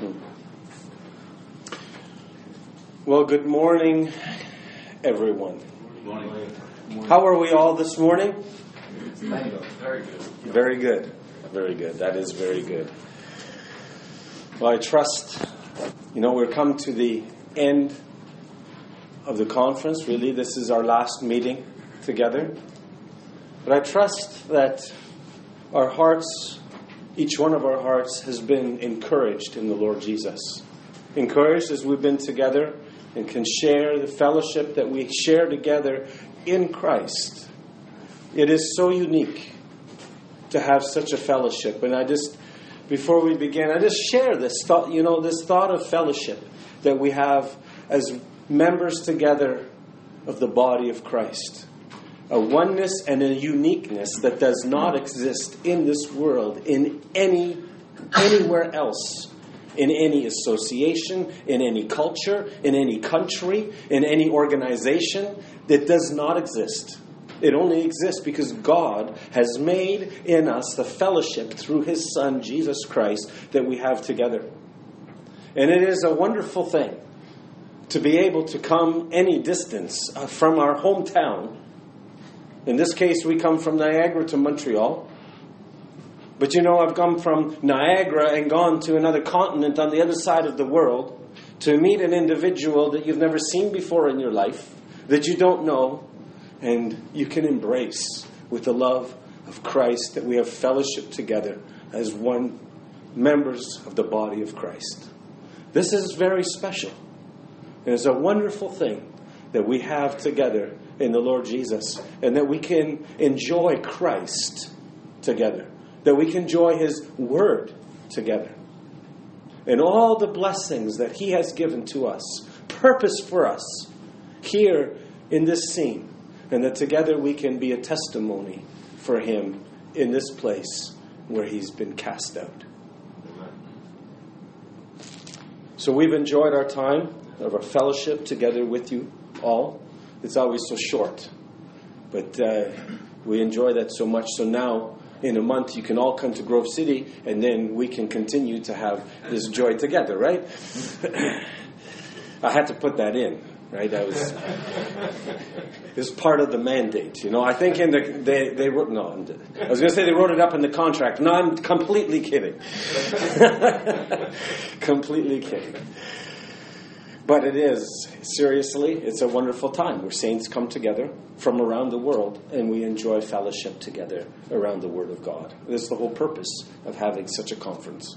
Well, good morning, everyone. Good morning. How are we all this morning? Very good. Very good. Very good. That is very good. Well, I trust, we're come to the end of the conference. Really, this is our last meeting together. But I trust that our hearts, each one of our hearts, has been encouraged in the Lord Jesus. Encouraged as we've been together and can share the fellowship that we share together in Christ. It is so unique to have such a fellowship. And before we begin, I just share this thought, this thought of fellowship that we have as members together of the body of Christ. A oneness and a uniqueness that does not exist in this world, in anywhere else. In any association, in any culture, in any country, in any organization, that does not exist. It only exists because God has made in us the fellowship through His Son, Jesus Christ, that we have together. And it is a wonderful thing to be able to come any distance from our hometown. In this case, we come from Niagara to Montreal. But I've come from Niagara and gone to another continent on the other side of the world to meet an individual that you've never seen before in your life, that you don't know, and you can embrace with the love of Christ that we have fellowship together as one members of the body of Christ. This is very special. It is a wonderful thing that we have together in the Lord Jesus, and that we can enjoy Christ together. That we can enjoy His Word together. And all the blessings that He has given to us. Purpose for us. Here in this scene. And that together we can be a testimony for Him in this place where He's been cast out. So we've enjoyed our time of our fellowship together with you all. It's always so short. But we enjoy that so much. So now, in a month, you can all come to Grove City, and then we can continue to have this joy together, right? I had to put that in, right? It was part of the mandate, I think they wrote, no, I was going to say they wrote it up in the contract. No, I'm completely kidding. Completely kidding. But it is, seriously, it's a wonderful time where saints come together from around the world and we enjoy fellowship together around the Word of God. This is the whole purpose of having such a conference.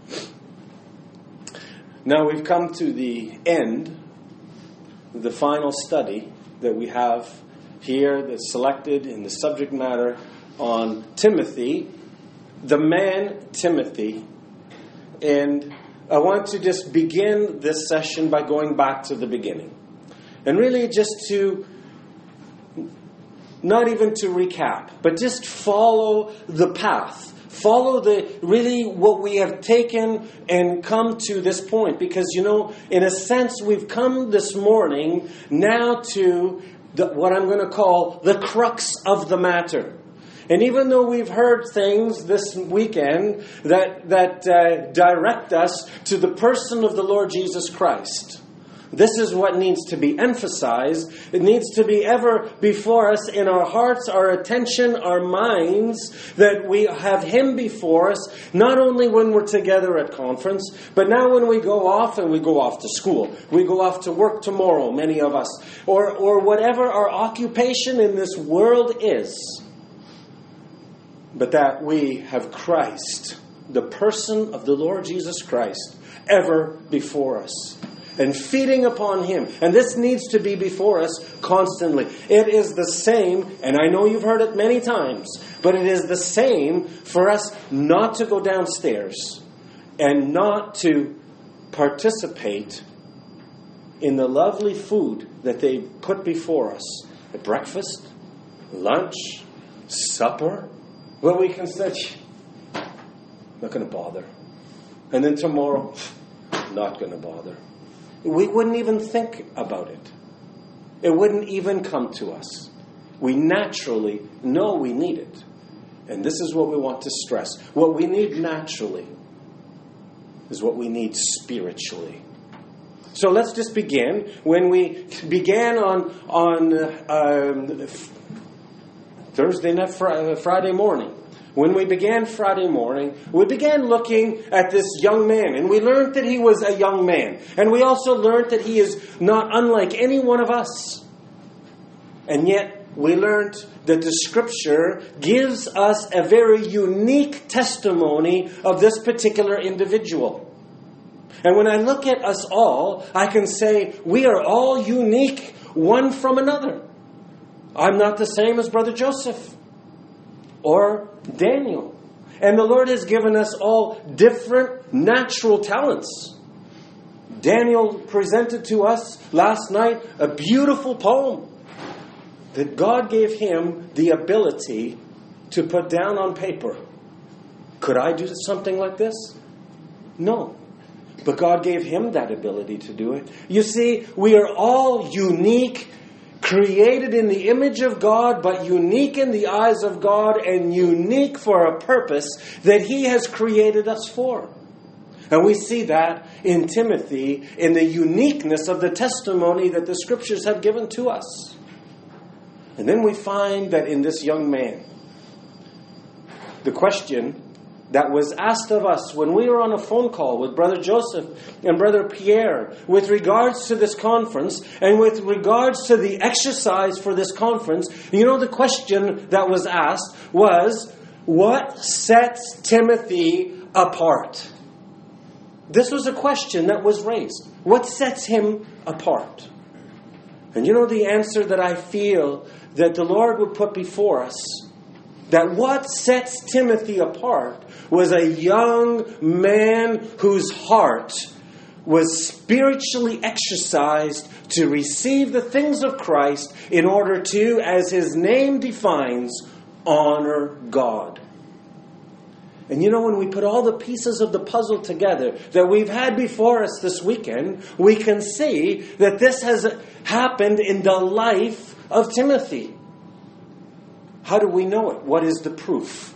Now we've come to the end, the final study that we have here that's selected in the subject matter on Timothy, the man Timothy. And I want to just begin this session by going back to the beginning. And really just to, not even to recap, but just follow the path. Follow really what we have taken and come to this point. Because, in a sense, we've come this morning now to what I'm going to call the crux of the matter. And even though we've heard things this weekend that direct us to the person of the Lord Jesus Christ, this is what needs to be emphasized. It needs to be ever before us in our hearts, our attention, our minds, that we have Him before us, not only when we're together at conference, but now when we go off, and we go off to school, we go off to work tomorrow, many of us, or whatever our occupation in this world is. But that we have Christ, the person of the Lord Jesus Christ, ever before us. And feeding upon Him. And this needs to be before us constantly. It is the same, and I know you've heard it many times, but it is the same for us not to go downstairs and not to participate in the lovely food that they put before us. At breakfast, lunch, supper. Well, we can say, not going to bother. And then tomorrow, not going to bother. We wouldn't even think about it. It wouldn't even come to us. We naturally know we need it. And this is what we want to stress. What we need naturally is what we need spiritually. So let's just begin. When we began on Thursday night, Friday morning, when we began Friday morning, we began looking at this young man, and we learned that he was a young man. And we also learned that he is not unlike any one of us. And yet, we learned that the Scripture gives us a very unique testimony of this particular individual. And when I look at us all, I can say we are all unique one from another. I'm not the same as Brother Joseph or Daniel. And the Lord has given us all different natural talents. Daniel presented to us last night a beautiful poem that God gave him the ability to put down on paper. Could I do something like this? No. But God gave him that ability to do it. You see, we are all unique, created in the image of God, but unique in the eyes of God, and unique for a purpose that He has created us for. And we see that in Timothy, in the uniqueness of the testimony that the Scriptures have given to us. And then we find that in this young man, the question that was asked of us when we were on a phone call with Brother Joseph and Brother Pierre with regards to this conference and with regards to the exercise for this conference, the question that was asked was, what sets Timothy apart? This was a question that was raised. What sets him apart? And the answer that I feel that the Lord would put before us, that what sets Timothy apart was a young man whose heart was spiritually exercised to receive the things of Christ in order to, as his name defines, honor God. And when we put all the pieces of the puzzle together that we've had before us this weekend, we can see that this has happened in the life of Timothy. How do we know it? What is the proof?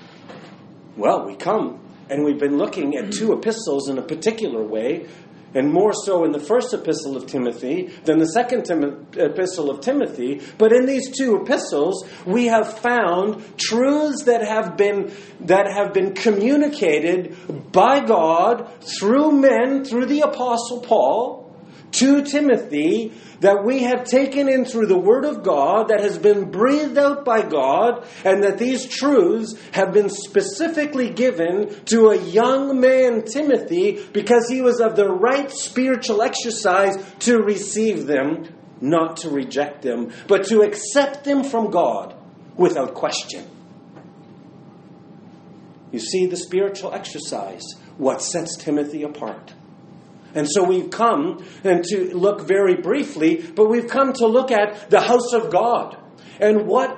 Well, we come and we've been looking at two epistles in a particular way, and more so in the first epistle of Timothy than the second epistle of Timothy. But in these two epistles, we have found truths that have been communicated by God through men, through the Apostle Paul, to Timothy, that we have taken in through the Word of God, that has been breathed out by God, and that these truths have been specifically given to a young man, Timothy, because he was of the right spiritual exercise to receive them, not to reject them, but to accept them from God without question. You see, the spiritual exercise, what sets Timothy apart. And so we've come, and to look very briefly, but we've come to look at the house of God. And what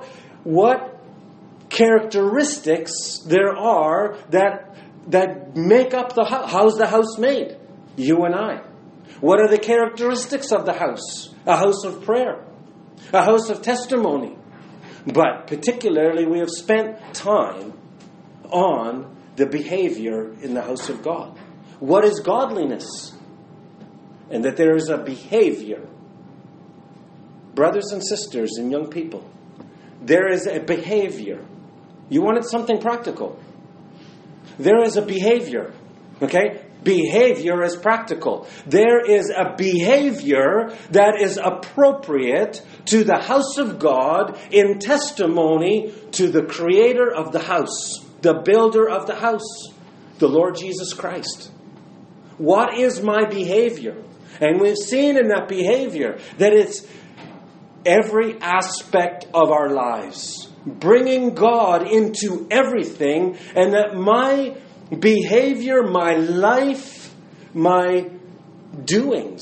characteristics there are that make up the house. How's the house made? You and I. What are the characteristics of the house? A house of prayer. A house of testimony. But particularly we have spent time on the behavior in the house of God. What is godliness? And that there is a behavior. Brothers and sisters and young people, there is a behavior. You wanted something practical. There is a behavior. Okay? Behavior is practical. There is a behavior that is appropriate to the house of God in testimony to the creator of the house, the builder of the house, the Lord Jesus Christ. What is my behavior? And we've seen in that behavior that it's every aspect of our lives, bringing God into everything, and that my behavior, my life, my doings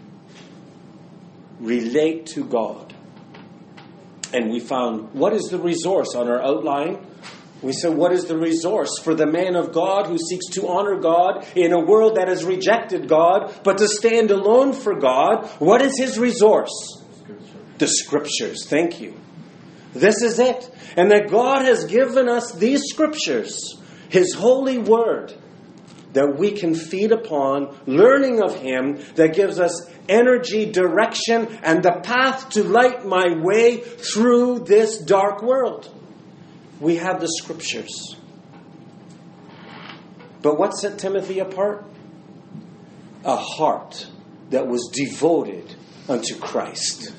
relate to God. And we found, what is the resource on our outline? We said, what is the resource for the man of God who seeks to honor God in a world that has rejected God, but to stand alone for God? What is his resource? The Scriptures. Thank you. This is it. And that God has given us these Scriptures, His holy Word, that we can feed upon, learning of Him that gives us energy, direction, and the path to light my way through this dark world. We have the Scriptures. But what set Timothy apart? A heart that was devoted unto Christ.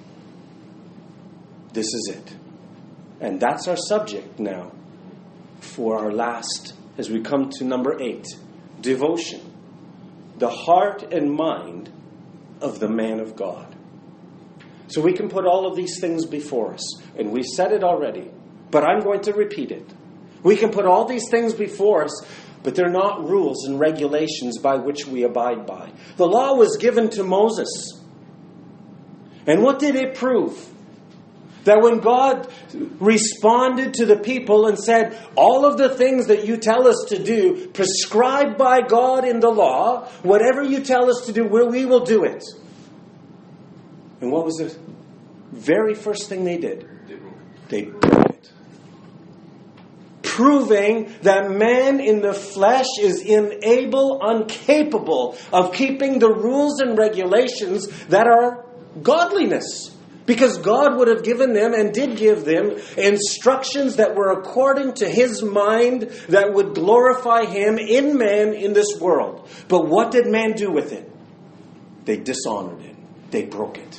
This is it. And that's our subject now for our last, as we come to number 8, devotion. The heart and mind of the man of God. So we can put all of these things before us. And we've said it already, but I'm going to repeat it. We can put all these things before us, but they're not rules and regulations by which we abide by. The law was given to Moses. And what did it prove? That when God responded to the people and said, all of the things that you tell us to do, prescribed by God in the law, whatever you tell us to do, we will do it. And what was the very first thing they did? They broke it. Proving that man in the flesh is incapable of keeping the rules and regulations that are godliness. Because God would have given them and did give them instructions that were according to His mind that would glorify Him in man in this world. But what did man do with it? They dishonored it. They broke it.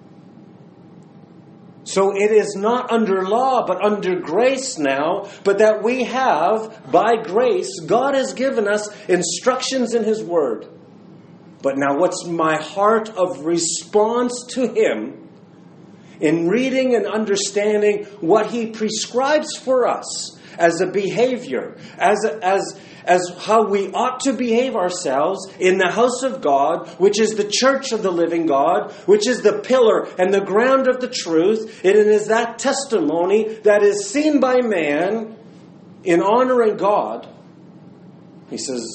So it is not under law, but under grace now, but that we have, by grace, God has given us instructions in His Word. But now what's my heart of response to Him in reading and understanding what He prescribes for us as a behavior, as how we ought to behave ourselves in the house of God, which is the church of the living God, which is the pillar and the ground of the truth. It is that testimony that is seen by man in honoring God. He says,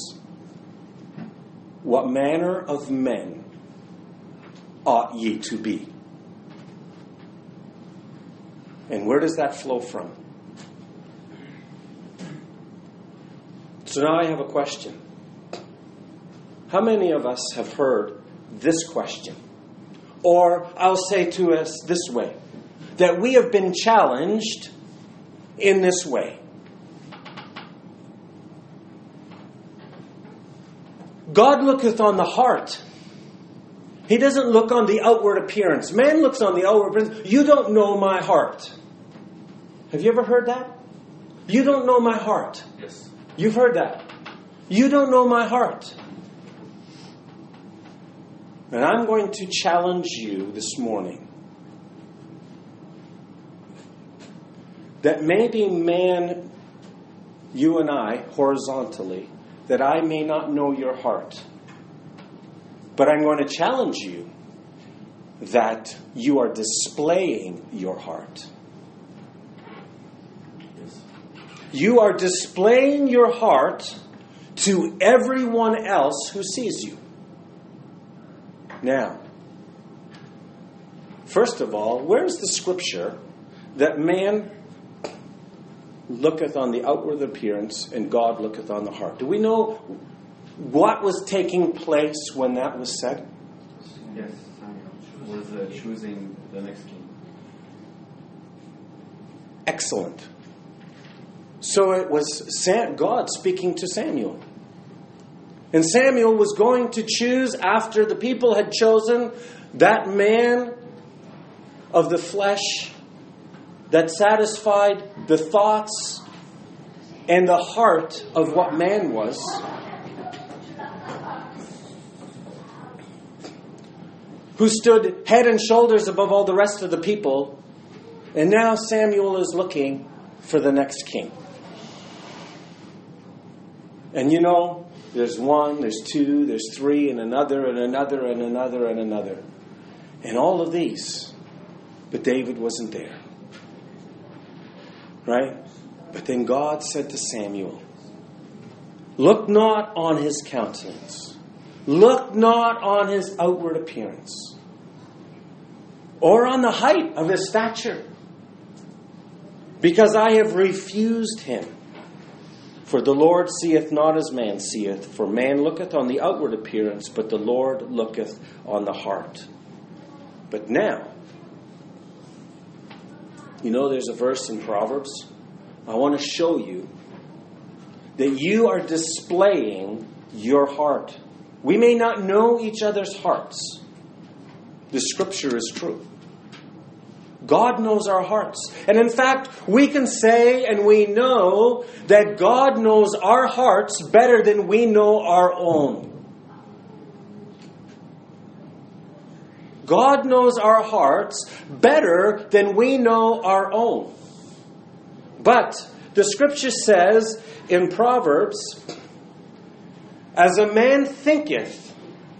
what manner of men ought ye to be? And where does that flow from? So now I have a question. How many of us have heard this question? Or I'll say to us this way, that we have been challenged in this way. God looketh on the heart. He doesn't look on the outward appearance. Man looks on the outward appearance. You don't know my heart. Have you ever heard that? You don't know my heart. Yes. You've heard that. You don't know my heart. And I'm going to challenge you this morning that maybe man, you and I, horizontally, that I may not know your heart. But I'm going to challenge you that you are displaying your heart. You are displaying your heart to everyone else who sees you. Now, first of all, where's the scripture that man looketh on the outward appearance and God looketh on the heart? Do we know what was taking place when that was said? Yes, Samuel was choosing the next king. Excellent. So it was God speaking to Samuel. And Samuel was going to choose, after the people had chosen, that man of the flesh that satisfied the thoughts and the heart of what man was. Who stood head and shoulders above all the rest of the people. And now Samuel is looking for the next king. And you know, there's one, there's two, there's three, and another, and another, and another, and another. And all of these. But David wasn't there. Right? But then God said to Samuel, look not on his countenance. Look not on his outward appearance. Or on the height of his stature. Because I have refused him. For the Lord seeth not as man seeth, for man looketh on the outward appearance, but the Lord looketh on the heart. But now, there's a verse in Proverbs. I want to show you that you are displaying your heart. We may not know each other's hearts. The Scripture is true. God knows our hearts. And in fact, we can say and we know that God knows our hearts better than we know our own. God knows our hearts better than we know our own. But the Scripture says in Proverbs, as a man thinketh,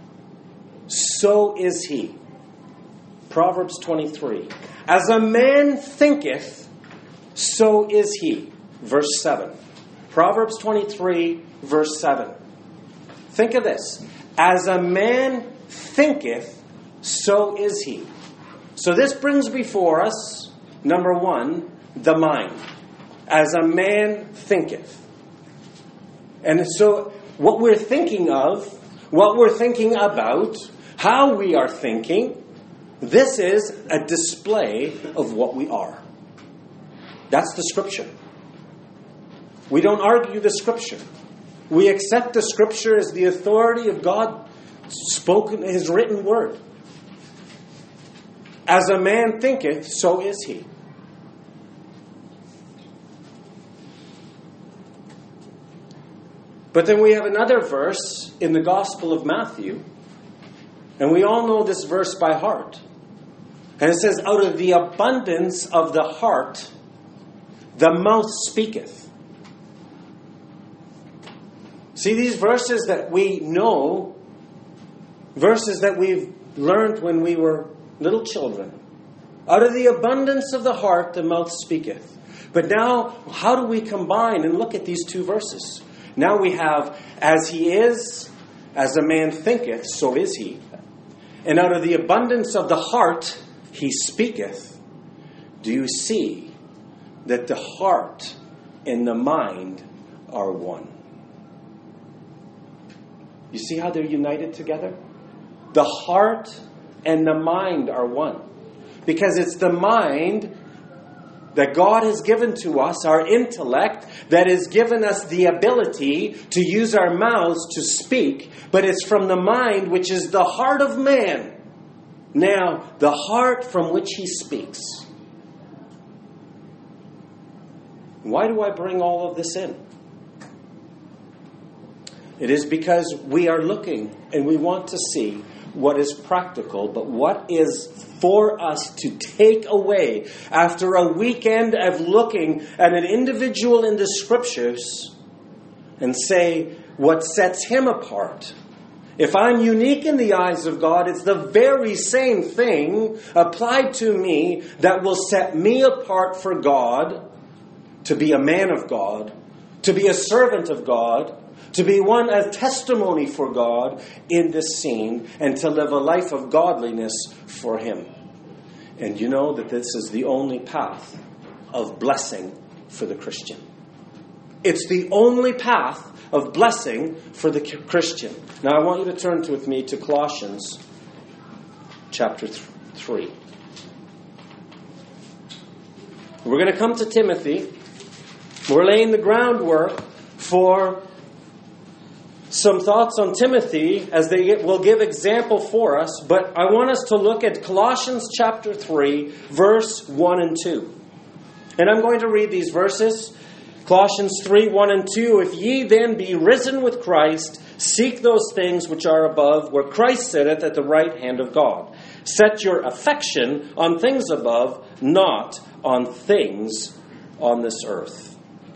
so is he. Proverbs 23. As a man thinketh, so is he. Verse 7. Proverbs 23, verse 7. Think of this. As a man thinketh, so is he. So this brings before us, number one, the mind. As a man thinketh. And so what we're thinking of, what we're thinking about, how we are thinking, this is a display of what we are. That's the Scripture. We don't argue the Scripture. We accept the Scripture as the authority of God spoken, His written word. As a man thinketh, so is he. But then we have another verse in the Gospel of Matthew, and we all know this verse by heart. And it says, out of the abundance of the heart, the mouth speaketh. See, these verses that we know, verses that we've learned when we were little children. Out of the abundance of the heart, the mouth speaketh. But now, how do we combine and look at these two verses? Now we have, as he is, as a man thinketh, so is he. And out of the abundance of the heart, he speaketh. Do you see that the heart and the mind are one? You see how they're united together? The heart and the mind are one. Because it's the mind that God has given to us, our intellect, that has given us the ability to use our mouths to speak. But it's from the mind, which is the heart of man. Now, the heart from which he speaks. Why do I bring all of this in? It is because we are looking and we want to see what is practical, but what is for us to take away after a weekend of looking at an individual in the Scriptures and say what sets him apart. If I'm unique in the eyes of God, it's the very same thing applied to me that will set me apart for God, to be a man of God, to be a servant of God, to be a testimony for God in this scene, and to live a life of godliness for Him. And you know that this is the only path of blessing for the Christian. It's the only path of blessing for the Christian. Now I want you to turn with me to Colossians chapter 3. We're going to come to Timothy. We're laying the groundwork for some thoughts on Timothy as they will give example for us. But I want us to look at Colossians chapter 3, verse 1 and 2. And I'm going to read these verses. Colossians 3, 1 and 2. If ye then be risen with Christ, seek those things which are above, where Christ sitteth at the right hand of God. Set your affection on things above, not on things on this earth.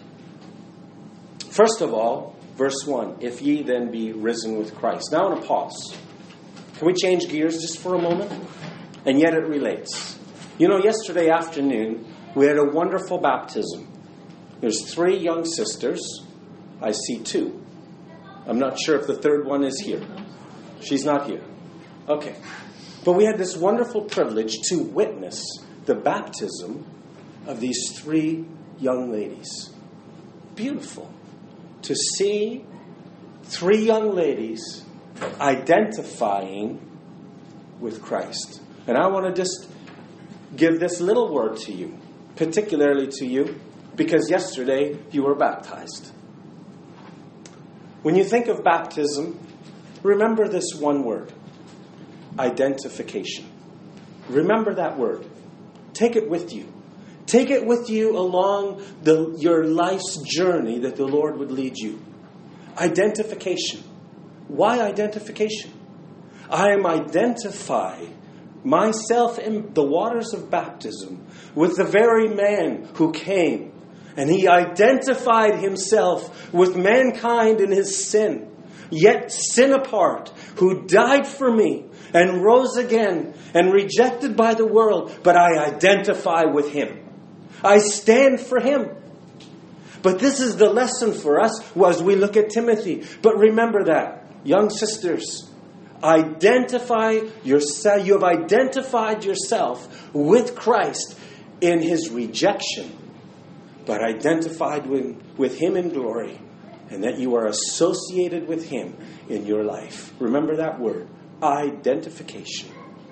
First of all, verse 1, if ye then be risen with Christ. Now I want to pause. Can we change gears just for a moment? And yet it relates. You know, yesterday afternoon, we had a wonderful baptism. There's 3 young sisters. I see 2. I'm not sure if the third one is here. She's not here. Okay. But we had this wonderful privilege to witness the baptism of these 3 young ladies. Beautiful. to see 3 young ladies identifying with Christ. And I want to just give this little word to you, particularly to you, because yesterday you were baptized. When you think of baptism, remember this one word: identification. Remember that word. Take it with you. Take it with you along your life's journey that the Lord would lead you. Identification. Why identification? I am identified myself in the waters of baptism with the very man who came, and he identified himself with mankind in his sin, yet sin apart, who died for me and rose again and rejected by the world, but I identify with him. I stand for him. But this is the lesson for us as we look at Timothy. But remember that, young sisters, identify yourself. You have identified yourself with Christ in his rejection, but identified with him in glory, and that you are associated with him in your life. Remember that word, identification.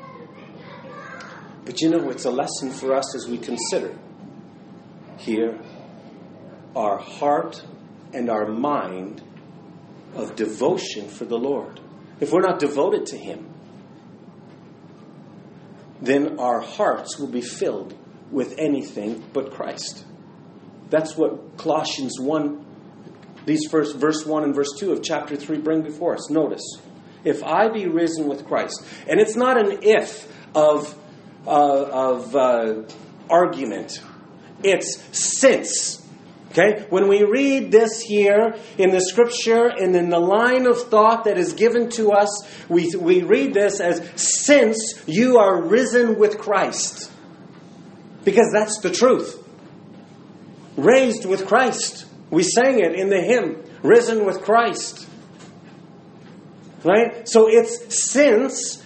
But it's a lesson for us as we consider here our heart and our mind of devotion for the Lord. If we're not devoted to him, then our hearts will be filled with anything but Christ. That's what Colossians 1, these first verse 1 and verse 2 of chapter 3 bring before us. Notice, if I be risen with Christ, and it's not an if of argument. It's since. Okay? When we read this here in the scripture and in the line of thought that is given to us, we read this as, since you are risen with Christ. Because that's the truth. Raised with Christ. We sang it in the hymn, risen with Christ. Right? So it's since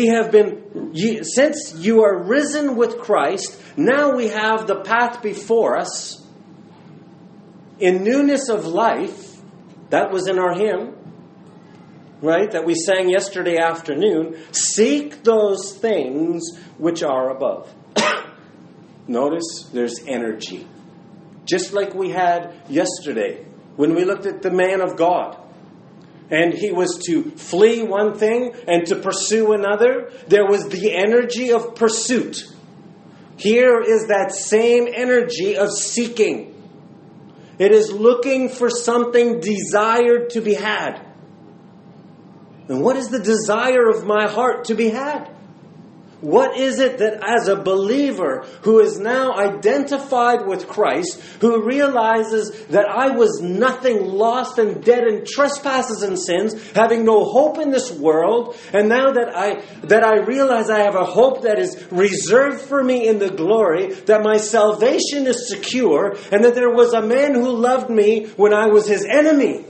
since you are risen with Christ, now we have the path before us in newness of life. That was in our hymn, right, that we sang yesterday afternoon. Seek those things which are above. Notice there's energy. Just like we had yesterday when we looked at the man of God. And he was to flee one thing and to pursue another. There was the energy of pursuit. Here is that same energy of seeking. It is looking for something desired to be had. And what is the desire of my heart to be had? What is it that as a believer who is now identified with Christ, who realizes that I was nothing, lost and dead in trespasses and sins, having no hope in this world, and now that I realize I have a hope that is reserved for me in the glory, that my salvation is secure, and that there was a man who loved me when I was his enemy.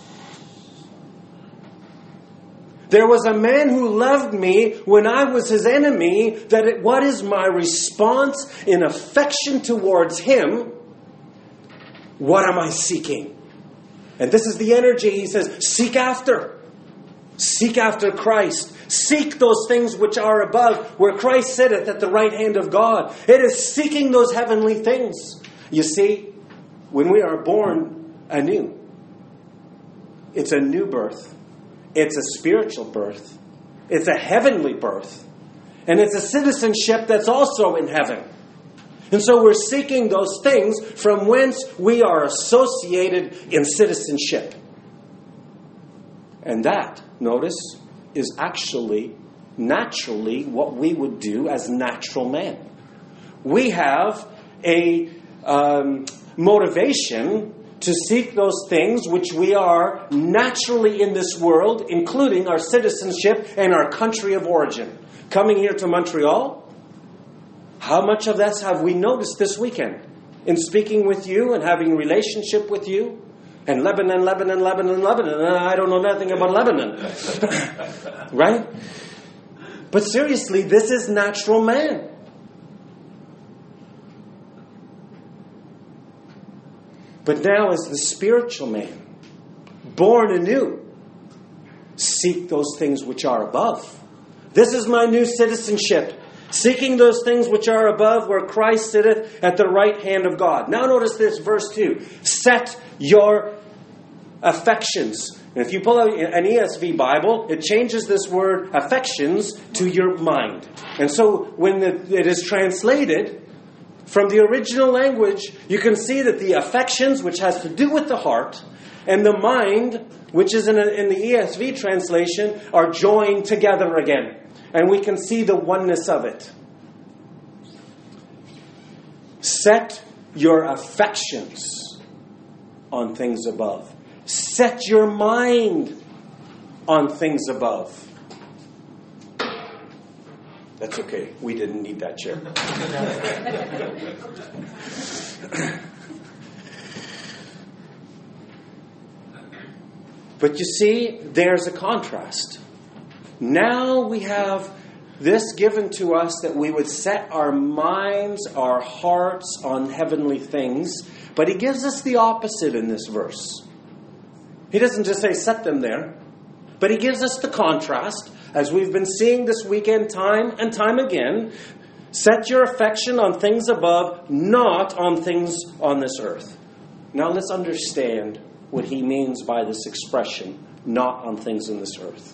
There was a man who loved me when I was his enemy. What is my response in affection towards him? What am I seeking? And this is the energy. He says, seek after. Seek after Christ. Seek those things which are above, where Christ sitteth at the right hand of God. It is seeking those heavenly things. You see, when we are born anew, it's a new birth. It's a spiritual birth. It's a heavenly birth. And it's a citizenship that's also in heaven. And so we're seeking those things from whence we are associated in citizenship. And that, notice, is actually naturally what we would do as natural man. We have a motivation to seek those things which we are naturally in this world, including our citizenship and our country of origin. Coming here to Montreal, how much of that have we noticed this weekend? In speaking with you and having relationship with you? And Lebanon. I don't know nothing about Lebanon. Right? But seriously, this is natural man. But now as the spiritual man, born anew. Seek those things which are above. This is my new citizenship. Seeking those things which are above, where Christ sitteth at the right hand of God. Now notice this, verse 2. Set your affections. And if you pull out an ESV Bible, it changes this word affections to your mind. And so when it is translated from the original language, you can see that the affections, which has to do with the heart, and the mind, which is in the ESV translation, are joined together again. And we can see the oneness of it. Set your affections on things above. Set your mind on things above. That's okay. We didn't need that chair. But you see, there's a contrast. Now we have this given to us that we would set our minds, our hearts on heavenly things. But he gives us the opposite in this verse. He doesn't just say set them there, but he gives us the contrast, as we've been seeing this weekend time and time again. Set your affection on things above, not on things on this earth. Now let's understand what he means by this expression, not on things in this earth.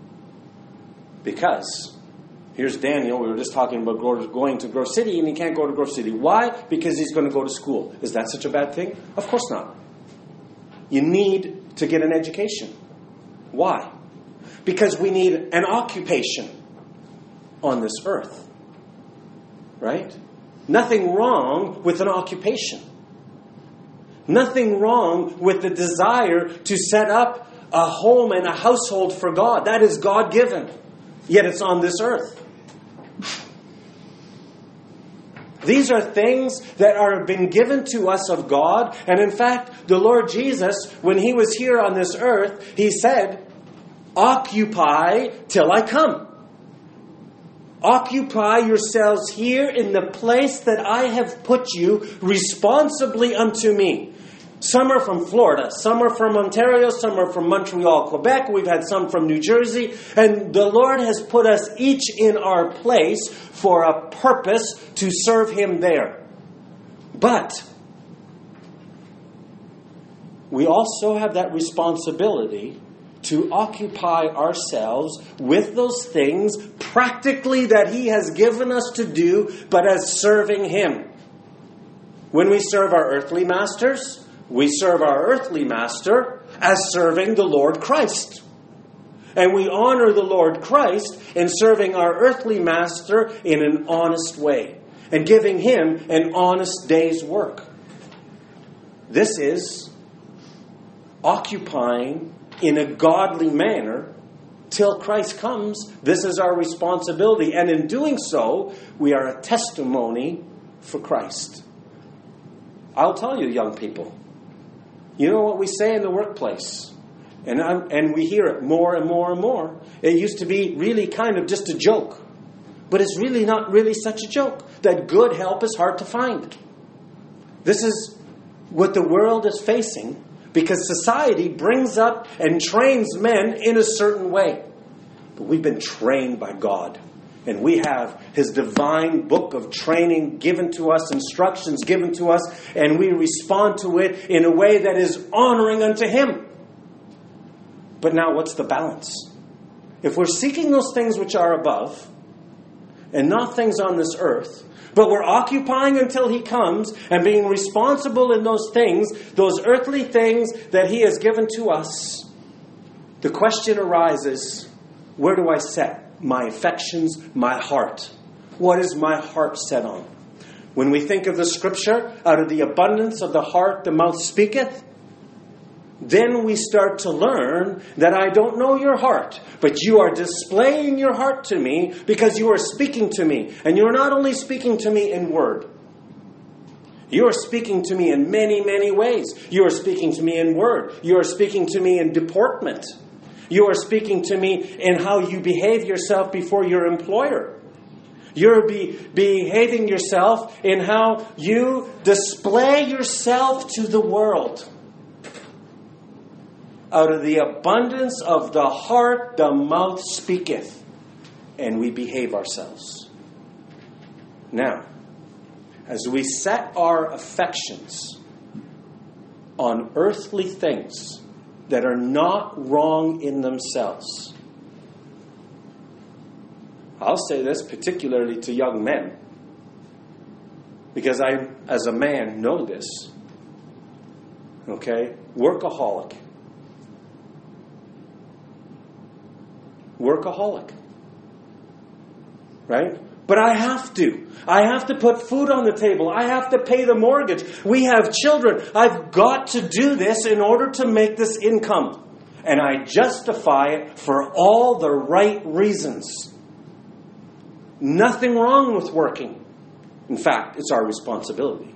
Because here's Daniel. We were just talking about going to Grove City, and he can't go to Grove City. Why? Because he's going to go to school. Is that such a bad thing? Of course not. You need to get an education. Why? Because we need an occupation on this earth. Right? Nothing wrong with an occupation. Nothing wrong with the desire to set up a home and a household for God. That is God-given. Yet it's on this earth. These are things that are been given to us of God. And in fact, the Lord Jesus, when he was here on this earth, he said, occupy till I come. Occupy yourselves here in the place that I have put you responsibly unto me. Some are from Florida, some are from Ontario, some are from Montreal, Quebec. We've had some from New Jersey. And the Lord has put us each in our place for a purpose to serve him there. But we also have that responsibility to occupy ourselves with those things practically that he has given us to do, but as serving him. When we serve our earthly masters, we serve our earthly master as serving the Lord Christ. And we honor the Lord Christ in serving our earthly master in an honest way and giving him an honest day's work. This is occupying in a godly manner till Christ comes. This is our responsibility. And in doing so, we are a testimony for Christ. I'll tell you, young people, you know what we say in the workplace? And we hear it more and more and more. It used to be really kind of just a joke. But it's really not really such a joke. That good help is hard to find. This is what the world is facing because society brings up and trains men in a certain way. But we've been trained by God. And we have his divine book of training given to us, instructions given to us, and we respond to it in a way that is honoring unto him. But now what's the balance? If we're seeking those things which are above, and not things on this earth, but we're occupying until he comes, and being responsible in those things, those earthly things that he has given to us, the question arises, where do I set my affections, my heart? What is my heart set on? When we think of the scripture, out of the abundance of the heart the mouth speaketh, then we start to learn that I don't know your heart, but you are displaying your heart to me because you are speaking to me. And you're not only speaking to me in word. You are speaking to me in many, many ways. You are speaking to me in word. You are speaking to me in deportment. You are speaking to me in how you behave yourself before your employer. You're behaving yourself in how you display yourself to the world. Out of the abundance of the heart, the mouth speaketh. And we behave ourselves. Now, as we set our affections on earthly things that are not wrong in themselves, I'll say this particularly to young men, because I, as a man, know this. Okay? Workaholic. Right? But I have to. I have to put food on the table. I have to pay the mortgage. We have children. I've got to do this in order to make this income. And I justify it for all the right reasons. Nothing wrong with working. In fact, it's our responsibility.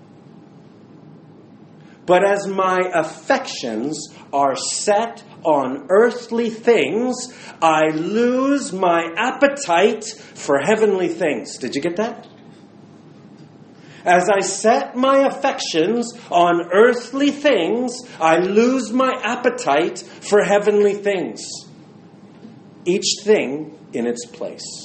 But as my affections are set on earthly things, I lose my appetite for heavenly things. Did you get that? As I set my affections on earthly things, I lose my appetite for heavenly things. Each thing in its place.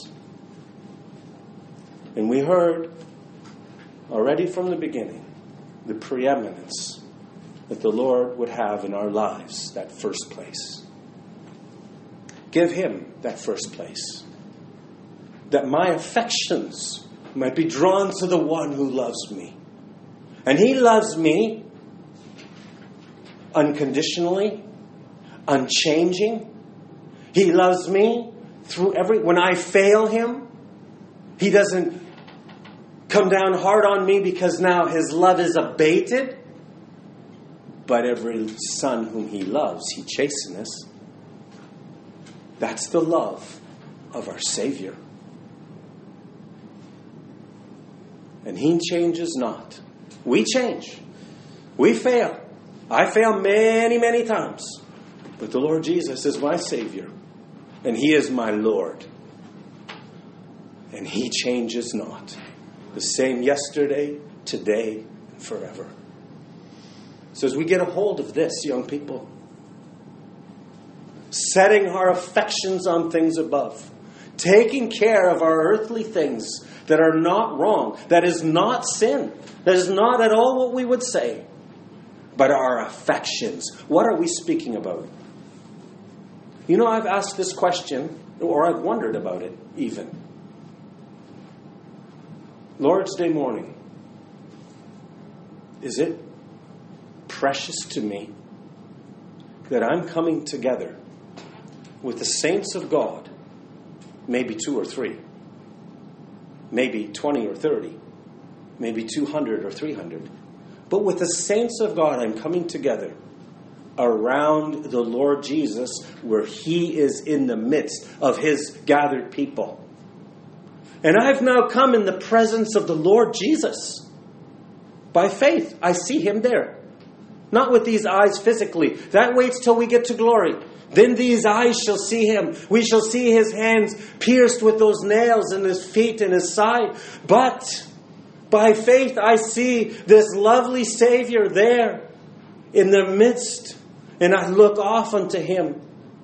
And we heard already from the beginning the preeminence that the Lord would have in our lives, that first place. Give Him that first place. That my affections might be drawn to the one who loves me. And He loves me unconditionally, unchanging. He loves me through when I fail Him. He doesn't come down hard on me because now His love is abated. But every son whom He loves, He chasteneth. That's the love of our Savior. And He changes not. We change. We fail. I fail many, many times. But the Lord Jesus is my Savior. And He is my Lord. And He changes not. The same yesterday, today, and forever. So as we get a hold of this, young people, setting our affections on things above, taking care of our earthly things that are not wrong, that is not sin, that is not at all what we would say, but our affections. What are we speaking about? You know, I've asked this question, or I've wondered about it even. Lord's Day morning, is it precious to me that I'm coming together with the saints of God, maybe 2 or 3, maybe 20 or 30, maybe 200 or 300, but with the saints of God I'm coming together around the Lord Jesus, where He is in the midst of His gathered people. And I've now come in the presence of the Lord Jesus. By faith, I see Him there. Not with these eyes physically. That waits till we get to glory. Then these eyes shall see Him. We shall see His hands pierced with those nails and His feet and His side. But by faith, I see this lovely Savior there in the midst. And I look off unto Him.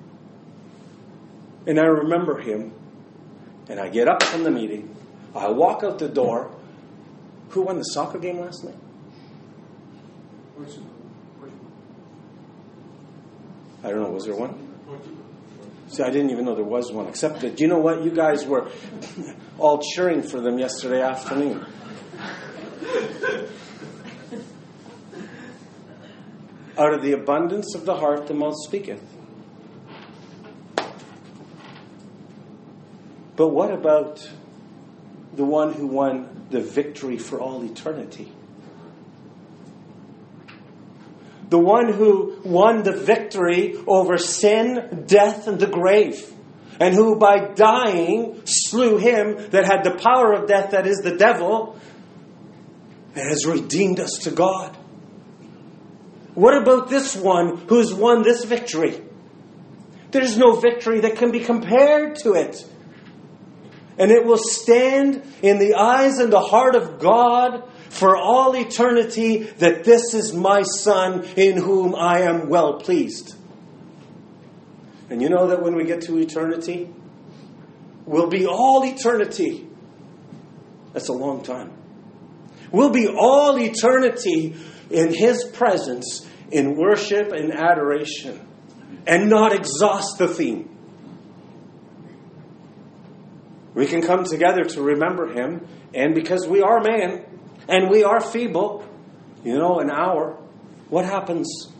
And I remember Him. And I get up from the meeting. I walk out the door. Who won the soccer game last night? I don't know. Was there one? See, I didn't even know there was one. Except that, you know what? You guys were all cheering for them yesterday afternoon. Out of the abundance of the heart, the mouth speaketh. But what about the one who won the victory for all eternity? The one who won the victory over sin, death, and the grave. And who by dying slew him that had the power of death, that is the devil, and has redeemed us to God. What about this one who's won this victory? There's no victory that can be compared to it. And it will stand in the eyes and the heart of God for all eternity that this is my Son in whom I am well pleased. And you know that when we get to eternity, we'll be all eternity. That's a long time. We'll be all eternity in His presence in worship and adoration and not exhaust the theme. We can come together to remember Him, and because we are man and we are feeble, an hour, what happens?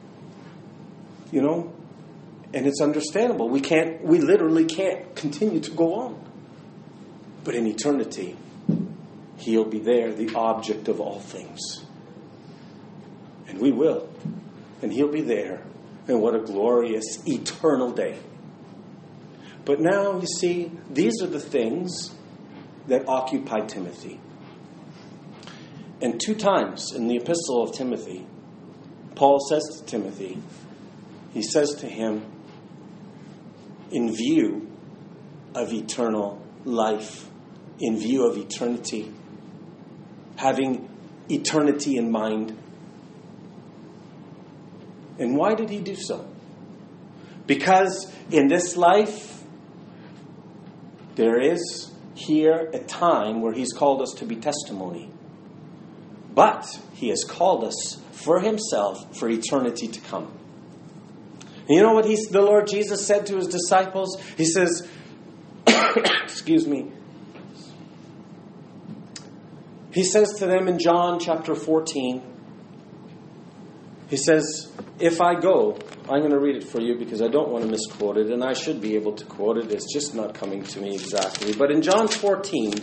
And it's understandable. We literally can't continue to go on. But in eternity, He'll be there, the object of all things. And we will. And He'll be there. And what a glorious eternal day. But now, you see, these are the things that occupy Timothy. And 2 times in the epistle of Timothy, Paul says to Timothy, he says to him, in view of eternal life, in view of eternity, having eternity in mind. And why did he do so? Because in this life, there is here a time where He's called us to be testimony. But He has called us for Himself for eternity to come. And you know what the Lord Jesus said to His disciples? He says, excuse me. He says to them in John chapter 14, He says, if I go, I'm going to read it for you because I don't want to misquote it, and I should be able to quote it. It's just not coming to me exactly. But in John 14,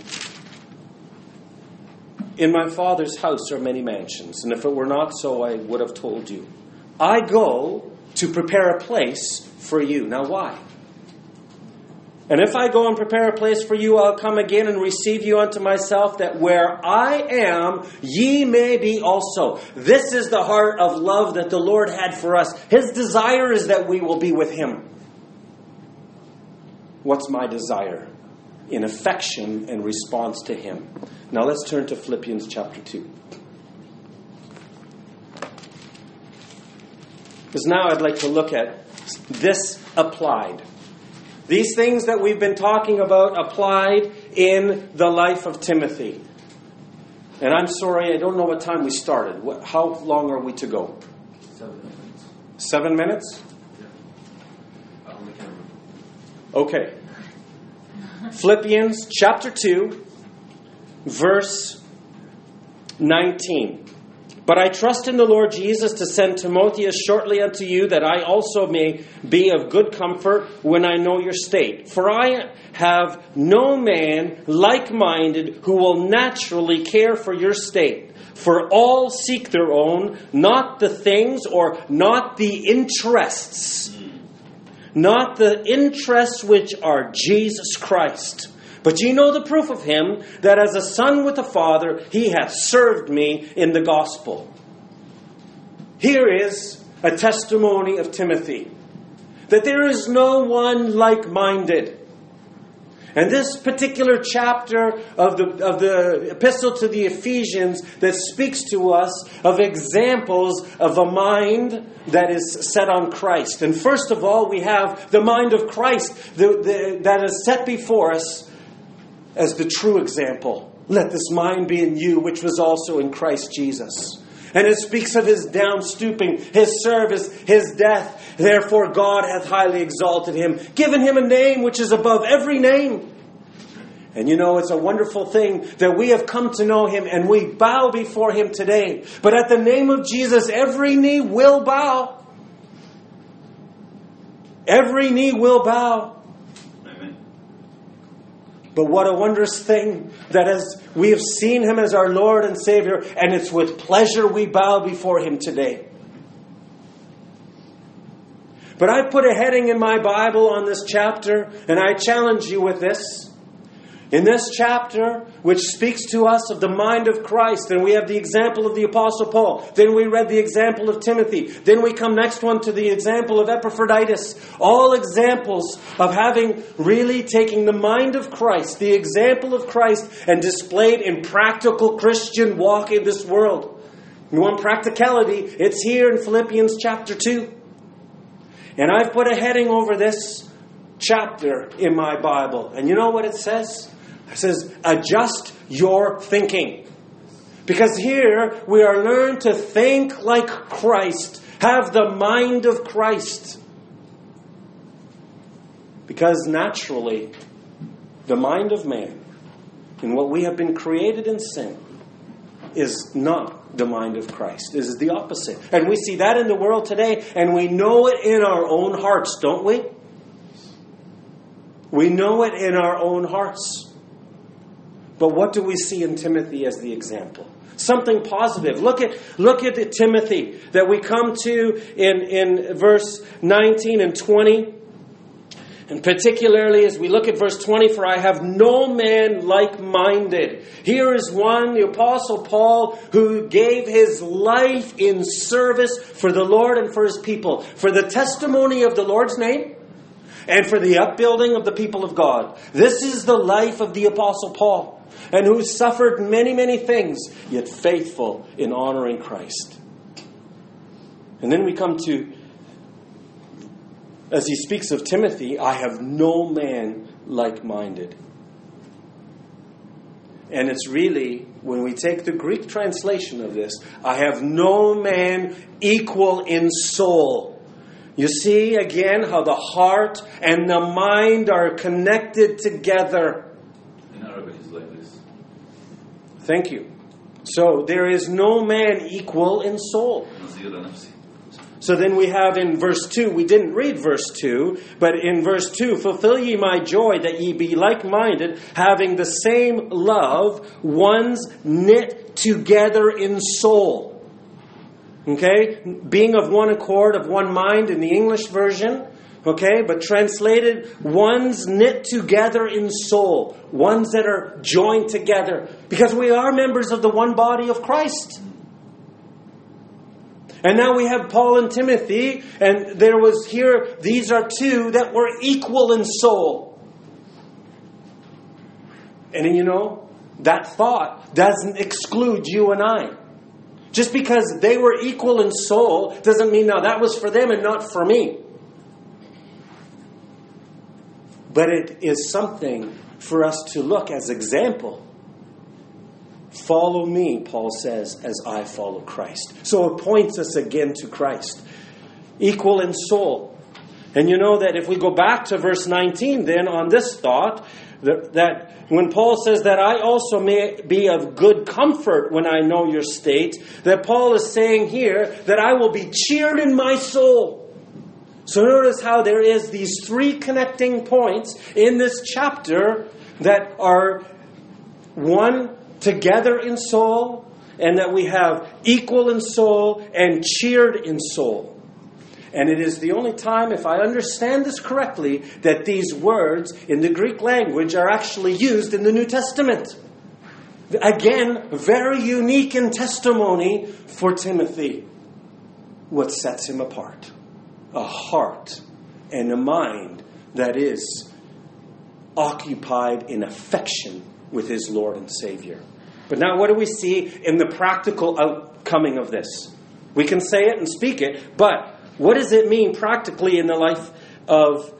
in my Father's house are many mansions, and if it were not so, I would have told you. I go to prepare a place for you. Now why? And if I go and prepare a place for you, I'll come again and receive you unto myself, that where I am, ye may be also. This is the heart of love that the Lord had for us. His desire is that we will be with Him. What's my desire? In affection and response to Him. Now let's turn to Philippians chapter 2. Because now I'd like to look at this applied. These things that we've been talking about applied in the life of Timothy. And I'm sorry, I don't know what time we started. How long are we to go? 7 minutes. 7 minutes? Yeah. On the camera. Okay. Philippians chapter 2, verse 19. But I trust in the Lord Jesus to send Timotheus shortly unto you, that I also may be of good comfort when I know your state. For I have no man like-minded who will naturally care for your state. For all seek their own, not the things or not the interests. Not the interests which are Jesus Christ. But ye know the proof of him, that as a son with a father, he hath served me in the gospel. Here is a testimony of Timothy, that there is no one like-minded. And this particular chapter of the epistle to the Ephesians that speaks to us of examples of a mind that is set on Christ. And first of all, we have the mind of Christ that is set before us as the true example. Let this mind be in you, which was also in Christ Jesus. And it speaks of his down-stooping, his service, his death. Therefore God hath highly exalted him, given him a name which is above every name. And you know, it's a wonderful thing that we have come to know him and we bow before him today. But at the name of Jesus, every knee will bow. Every knee will bow. But what a wondrous thing that as we have seen him as our Lord and Savior, and it's with pleasure we bow before him today. But I put a heading in my Bible on this chapter, and I challenge you with this. In this chapter, which speaks to us of the mind of Christ, and we have the example of the Apostle Paul. Then we read the example of Timothy. Then we come next one to the example of Epaphroditus. All examples of having really taken the mind of Christ, the example of Christ, and displayed in practical Christian walk in this world. You want practicality? It's here in Philippians chapter 2. And I've put a heading over this chapter in my Bible. And you know what it says? It says, adjust your thinking. Because here we are learned to think like Christ. Have the mind of Christ. Because naturally, the mind of man, in what we have been created in sin, is not the mind of Christ. This is the opposite. And we see that in the world today, and we know it in our own hearts, don't we? We know it in our own hearts. But what do we see in Timothy as the example? Something positive. Look at Timothy that we come to in verse 19 and 20. And particularly as we look at verse 20, for I have no man like-minded. Here is one, the Apostle Paul, who gave his life in service for the Lord and for his people. For the testimony of the Lord's name and for the upbuilding of the people of God. This is the life of the Apostle Paul. And who suffered many, many things, yet faithful in honoring Christ. And then we come to, as he speaks of Timothy, I have no man like-minded. And it's really, when we take the Greek translation of this, I have no man equal in soul. You see again how the heart and the mind are connected together. In Arabic it's like this. Thank you. So there is no man equal in soul. So then we have in verse 2, we didn't read verse 2, but in verse 2, fulfill ye my joy that ye be like-minded, having the same love, ones knit together in soul. Okay? Being of one accord, of one mind in the English version. Okay? But translated, ones knit together in soul. Ones that are joined together. Because we are members of the one body of Christ. And now we have Paul and Timothy, and there was here, these are two that were equal in soul. And you know, that thought doesn't exclude you and I. Just because they were equal in soul doesn't mean now that was for them and not for me. But it is something for us to look as example. Follow me, Paul says, as I follow Christ. So it points us again to Christ. Equal in soul. And you know that if we go back to verse 19 then on this thought, that when Paul says that I also may be of good comfort when I know your state, that Paul is saying here that I will be cheered in my soul. So notice how there is these three connecting points in this chapter that are one, together in soul, and that we have equal in soul and cheered in soul. And it is the only time, if I understand this correctly, that these words in the Greek language are actually used in the New Testament. Again, very unique in testimony for Timothy. What sets him apart? A heart and a mind that is occupied in affection with his Lord and Savior. But now what do we see in the practical outcoming of this? We can say it and speak it, but what does it mean practically in the life of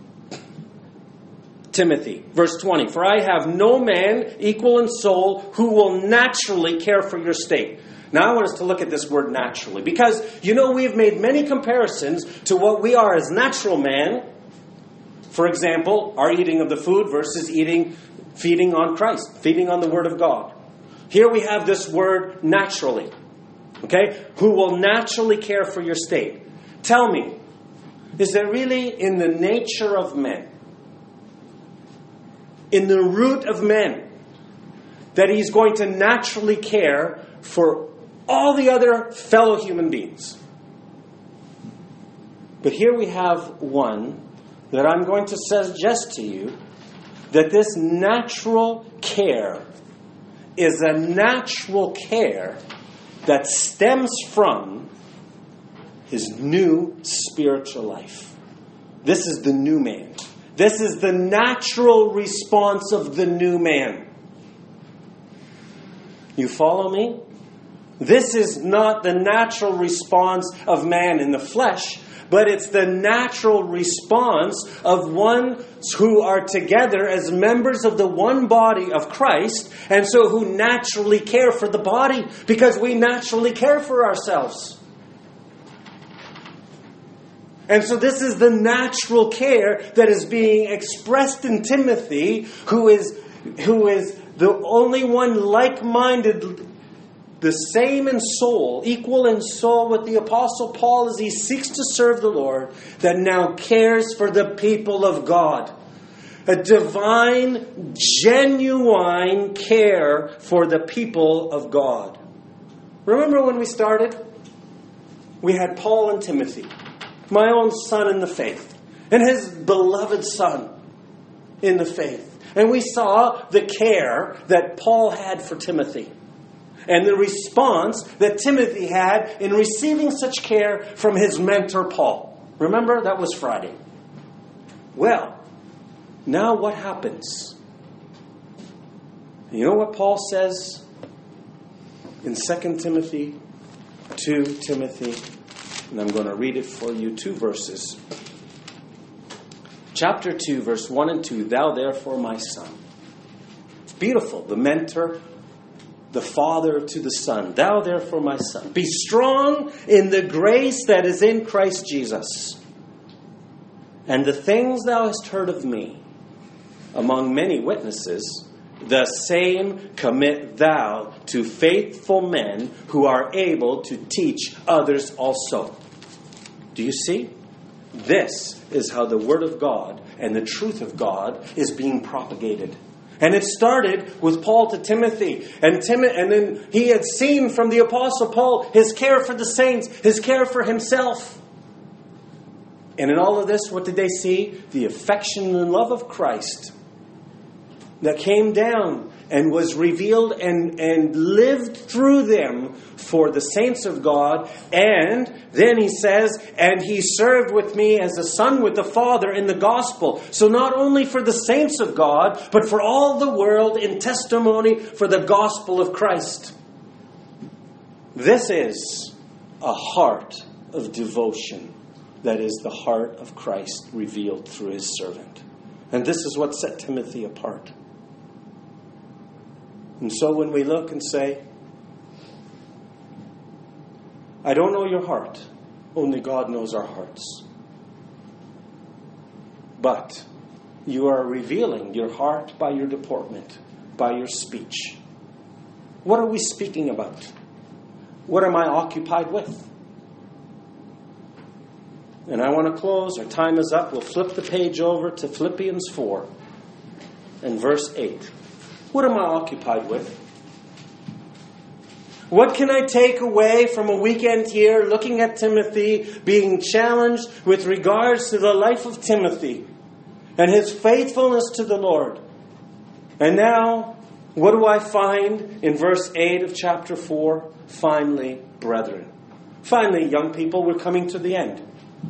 Timothy? Verse 20, for I have no man equal in soul who will naturally care for your state. Now I want us to look at this word naturally, because you know we've made many comparisons to what we are as natural man. For example, our eating of the food versus feeding on Christ, feeding on the Word of God. Here we have this word naturally. Okay? Who will naturally care for your state. Tell me, is there really in the nature of men, in the root of men, that he's going to naturally care for all the other fellow human beings? But here we have one that I'm going to suggest to you that this natural care is a natural care that stems from his new spiritual life. This is the new man. This is the natural response of the new man. You follow me? This is not the natural response of man in the flesh, but it's the natural response of one who are together as members of the one body of Christ, and so who naturally care for the body, because we naturally care for ourselves. And so this is the natural care that is being expressed in Timothy, who is the only one like-minded, the same in soul, equal in soul with the Apostle Paul as he seeks to serve the Lord, that now cares for the people of God. A divine, genuine care for the people of God. Remember when we started? We had Paul and Timothy, my own son in the faith, and his beloved son in the faith. And we saw the care that Paul had for Timothy, and the response that Timothy had in receiving such care from his mentor, Paul. Remember, that was Friday. Well, now what happens? You know what Paul says in 2 Timothy 2 Timothy? And I'm going to read it for you, 2 verses. Chapter 2, verse 1 and 2. Thou therefore, my son. It's beautiful. The mentor, the father to the son. Thou therefore, my son. Be strong in the grace that is in Christ Jesus. And the things thou hast heard of me among many witnesses, the same commit thou to faithful men who are able to teach others also. Do you see? This is how the Word of God and the truth of God is being propagated. And it started with Paul to Timothy. And then he had seen from the Apostle Paul his care for the saints, his care for himself. And in all of this, what did they see? The affection and love of Christ that came down and was revealed and lived through them for the saints of God. And then he says, and he served with me as a son with the Father in the gospel. So not only for the saints of God, but for all the world in testimony for the gospel of Christ. This is a heart of devotion that is the heart of Christ revealed through his servant. And this is what set Timothy apart. And so when we look and say, I don't know your heart, only God knows our hearts. But you are revealing your heart by your deportment, by your speech. What are we speaking about? What am I occupied with? And I want to close. Our time is up. We'll flip the page over to Philippians 4 and verse 8. What am I occupied with? What can I take away from a weekend here looking at Timothy, being challenged with regards to the life of Timothy and his faithfulness to the Lord? And now, what do I find in verse 8 of chapter 4? Finally, brethren. Finally, young people, we're coming to the end.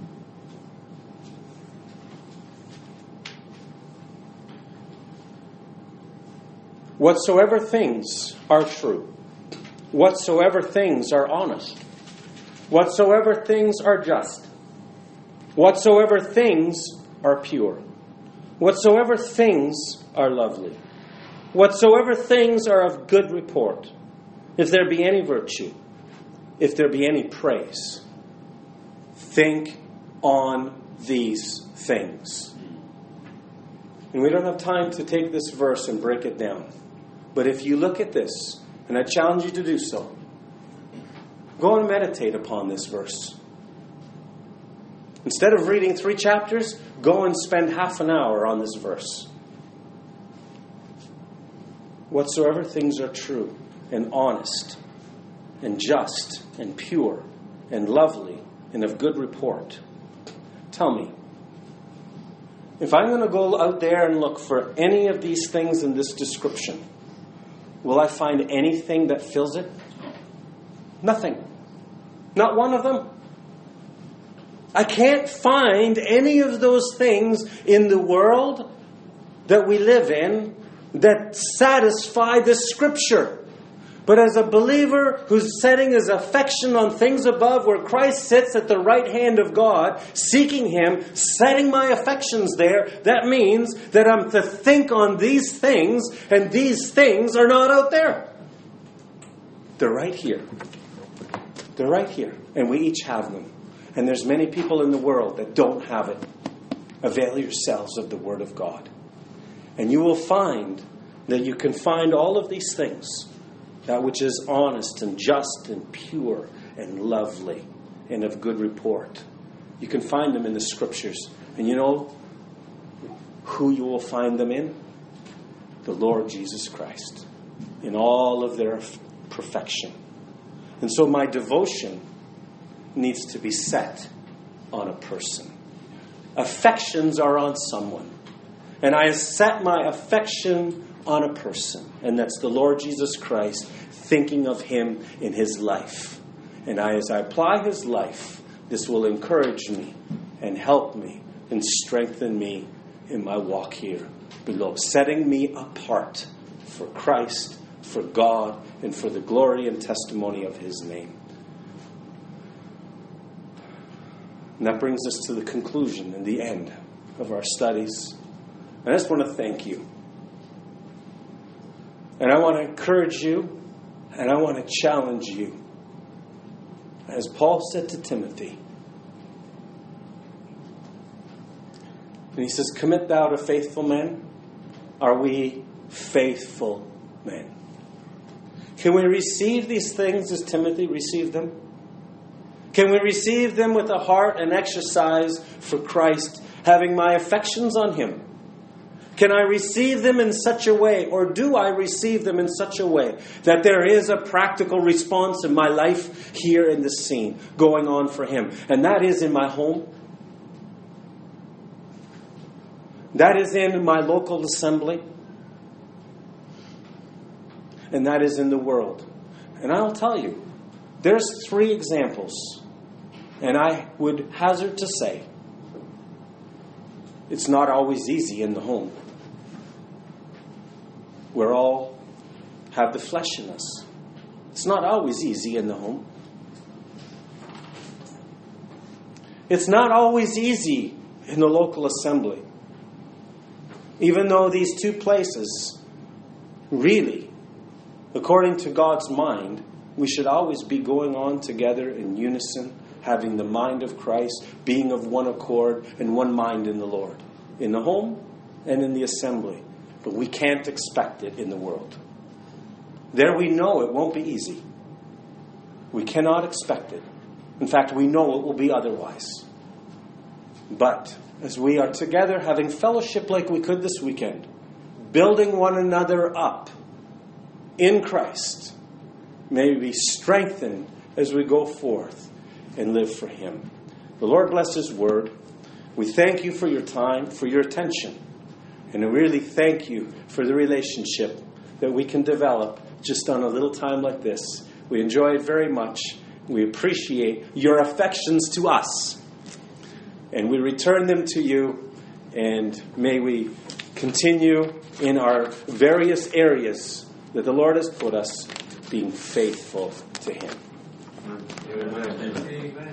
Whatsoever things are true, whatsoever things are honest, whatsoever things are just, whatsoever things are pure, whatsoever things are lovely, whatsoever things are of good report, if there be any virtue, if there be any praise, think on these things. And we don't have time to take this verse and break it down. But if you look at this, and I challenge you to do so, go and meditate upon this verse. Instead of reading 3 chapters, go and spend half an hour on this verse. Whatsoever things are true and honest and just and pure and lovely and of good report. Tell me, if I'm going to go out there and look for any of these things in this description, will I find anything that fills it? Nothing. Not one of them. I can't find any of those things in the world that we live in that satisfy the Scripture. But as a believer who's setting his affection on things above, where Christ sits at the right hand of God, seeking Him, setting my affections there, that means that I'm to think on these things, and these things are not out there. They're right here. They're right here. And we each have them. And there's many people in the world that don't have it. Avail yourselves of the Word of God. And you will find that you can find all of these things. That which is honest and just and pure and lovely and of good report. You can find them in the Scriptures. And you know who you will find them in? The Lord Jesus Christ. In all of their perfection. And so my devotion needs to be set on a person. Affections are on someone. And I set my affection on a person. And that's the Lord Jesus Christ, thinking of Him in His life. And as I apply His life, this will encourage me and help me and strengthen me in my walk here below, setting me apart for Christ, for God, and for the glory and testimony of His name. And that brings us to the conclusion and the end of our studies. And I just want to thank you. And I want to encourage you, and I want to challenge you. As Paul said to Timothy, and he says, commit thou to faithful men. Are we faithful men? Can we receive these things as Timothy received them? Can we receive them with a heart and exercise for Christ, having my affections on Him? Can I receive them in such a way, or do I receive them in such a way that there is a practical response in my life here in this scene going on for Him? And that is in my home. That is in my local assembly. And that is in the world. And I'll tell you, there's 3 examples. And I would hazard to say, it's not always easy in the home. We all have the flesh in us. It's not always easy in the home. It's not always easy in the local assembly. Even though these 2 places, really, according to God's mind, we should always be going on together in unison, having the mind of Christ, being of one accord and one mind in the Lord. In the home and in the assembly. But we can't expect it in the world. There we know it won't be easy. We cannot expect it. In fact, we know it will be otherwise. But as we are together having fellowship like we could this weekend, building one another up in Christ, may we be strengthened as we go forth and live for Him. The Lord bless His word. We thank you for your time, for your attention. And I really thank you for the relationship that we can develop just on a little time like this. We enjoy it very much. We appreciate your affections to us. And we return them to you. And may we continue in our various areas that the Lord has put us, being faithful to Him. Amen. Amen.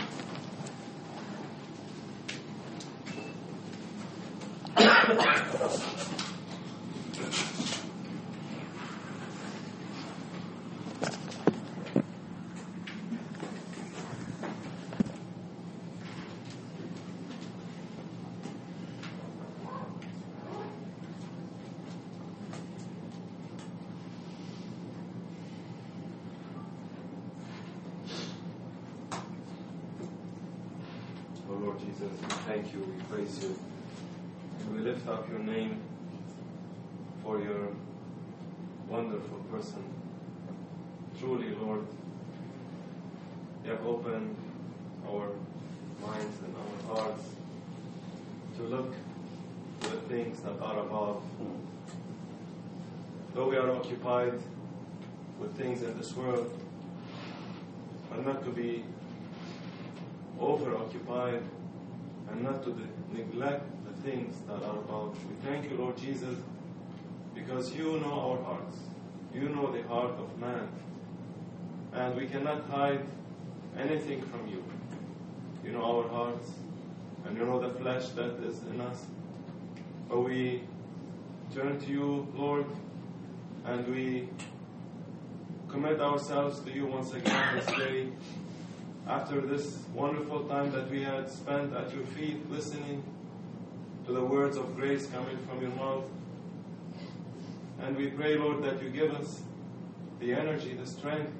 Oh Lord Jesus, we thank you, we praise you, and we lift up your name for your wonderful person. Truly, Lord, you have opened our minds and our hearts to look to the things that are above. Though we are occupied with things in this world, and not to be over-occupied and not to neglect the things that are above. We thank you, Lord Jesus, because you know our hearts. You know the heart of man. And we cannot hide anything from you. You know our hearts, and you know the flesh that is in us. But we turn to you, Lord, and we commit ourselves to you once again this day, after this wonderful time that we had spent at your feet, listening to the words of grace coming from your mouth. And we pray, Lord, that you give us the energy, the strength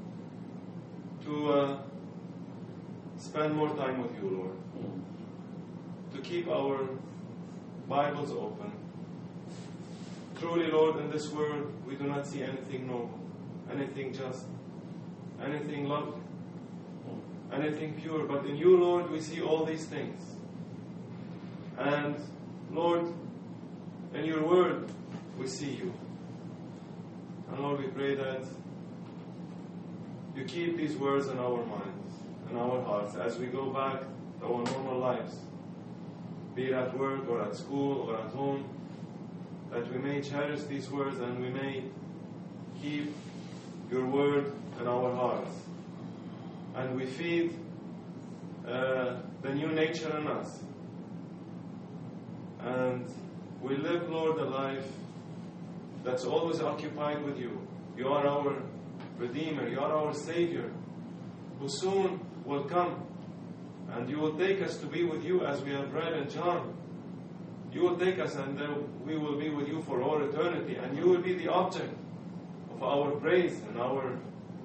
to spend more time with you, Lord. To keep our Bibles open. Truly, Lord, in this world we do not see anything noble, anything just, anything lovely, anything pure. But in you, Lord, we see all these things. And, Lord, in your word we see you. And, Lord, we pray that you keep these words in our minds, in our hearts, as we go back to our normal lives, be it at work or at school or at home, that we may cherish these words and we may keep your word in our hearts. And we feed the new nature in us. And we live, Lord, a life that's always occupied with you. You are our Redeemer. You are our Savior, who soon will come. And you will take us to be with you, as we have read in John. You will take us, and we will be with you for all eternity. And you will be the object of our praise and our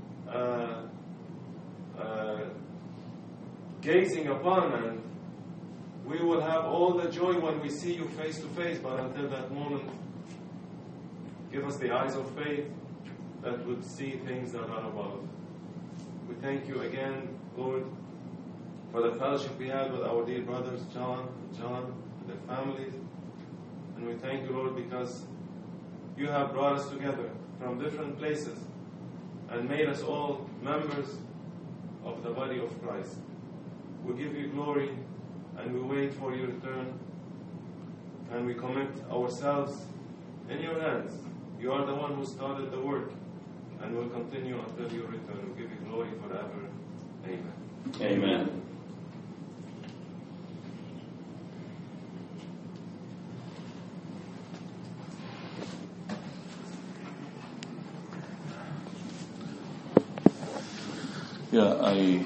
gazing upon. And we will have all the joy when we see you face to face. But until that moment, give us the eyes of faith that would see things that are above. We thank you again, Lord, for the fellowship we had with our dear brothers John, and their families. And we thank you, Lord, because you have brought us together from different places and made us all members of the body of Christ. We give you glory and we wait for your return, and we commit ourselves in your hands. You are the one who started the work and will continue until your return. We give you glory forever. Amen. Amen. Yeah,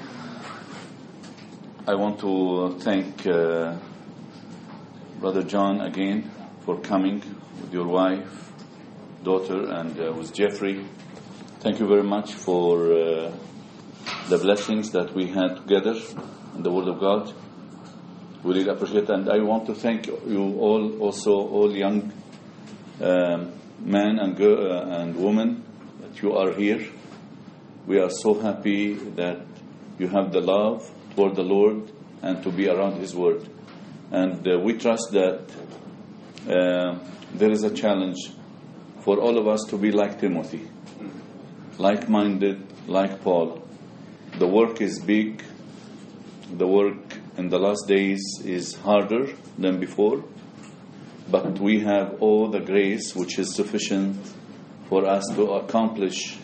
I want to thank Brother John again for coming with your wife, daughter, and with Jeffrey. Thank you very much for the blessings that we had together in the Word of God. We really appreciate it. And I want to thank you all, also all young men and women, that you are here. We are so happy that you have the love toward the Lord and to be around His Word. And we trust that there is a challenge for all of us to be like Timothy, like-minded, like Paul. The work is big. The work in the last days is harder than before. But we have all the grace which is sufficient for us to accomplish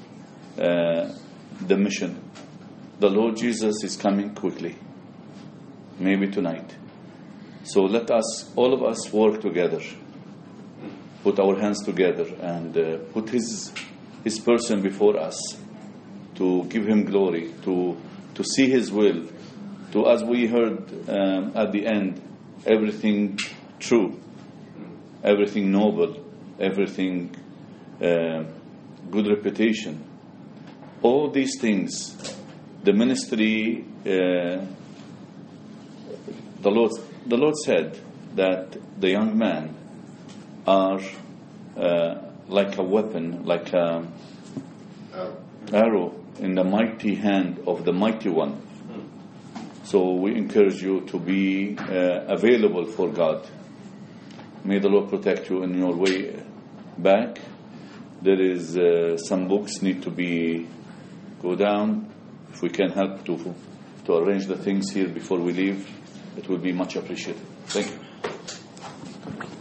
the mission. The Lord Jesus is coming quickly, maybe tonight. So let us, all of us, work together, put our hands together, and put His person before us, to give Him glory, to see His will, to, as we heard at the end, everything true, everything noble, everything good reputation. All these things, the ministry, the Lord said that the young men are like a weapon, like an arrow in the mighty hand of the mighty one. So we encourage you to be available for God. May the Lord protect you in your way back. There is some books need to go down. If we can help to arrange the things here before we leave, it will be much appreciated. Thank you.